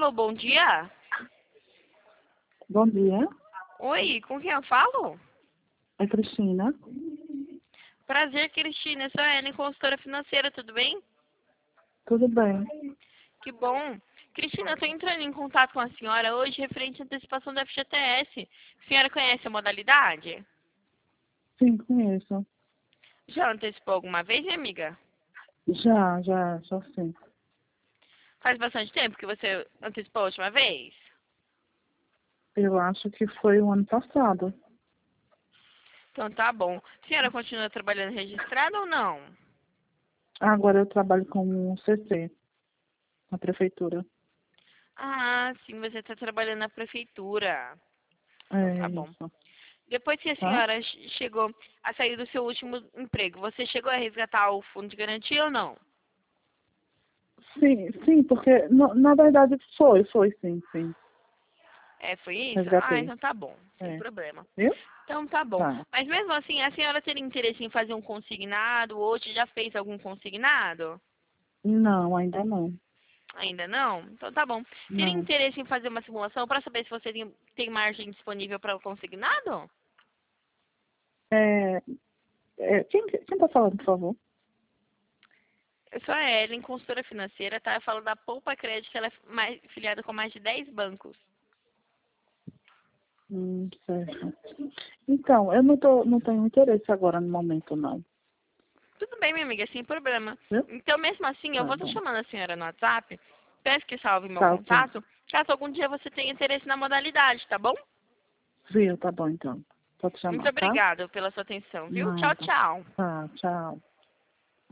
Alô, bom dia. Bom dia, Oi, com quem eu falo? é Cristina. Prazer, Cristina. Eu sou a Ellen, consultora financeira, tudo bem? Tudo bem? Que bom. Cristina, eu estou entrando em contato com a senhora hoje referente à antecipação do FGTS. A senhora conhece a modalidade? Sim, conheço. Já antecipou alguma vez, minha amiga? Já sim. Faz bastante tempo que você antecipou a última vez? Eu acho que foi o ano passado. Então tá bom. A senhora continua trabalhando registrada ou não? Agora eu trabalho como CC na prefeitura. Ah, sim, você está trabalhando na prefeitura. Então É tá bom. isso, Depois que a tá? senhora chegou a sair do seu último emprego, você chegou a resgatar o fundo de garantia ou não? Sim, porque na verdade foi sim. É, foi isso? Ah, Resgatei. então tá bom, sem É. problema. Viu? Então tá bom. Tá. Mas mesmo assim, a senhora teria interesse em fazer um consignado? Hoje já fez algum consignado? Não, ainda não. Ainda não? Então tá bom. Teria Não. interesse em fazer uma simulação para saber se você tem margem disponível para o consignado? É, quem tá falando, por favor? Eu sou a Ellen, consultora financeira, tá? Eu falo da Poupa Crédito, ela é filiada com mais de 10 bancos. Certo. Então, eu não tenho interesse agora no momento, não. Tudo bem, minha amiga, sem problema. Viu? Então, mesmo assim, eu Tá vou estar bom. chamando a senhora no WhatsApp. Peço que salve meu Tá, ok. contato, caso algum dia você tenha interesse na modalidade, tá bom? Viu, tá bom então. Pode Muito chamar, tá? obrigada pela sua atenção, viu? Tchau, Nada. tchau. Tá, tchau.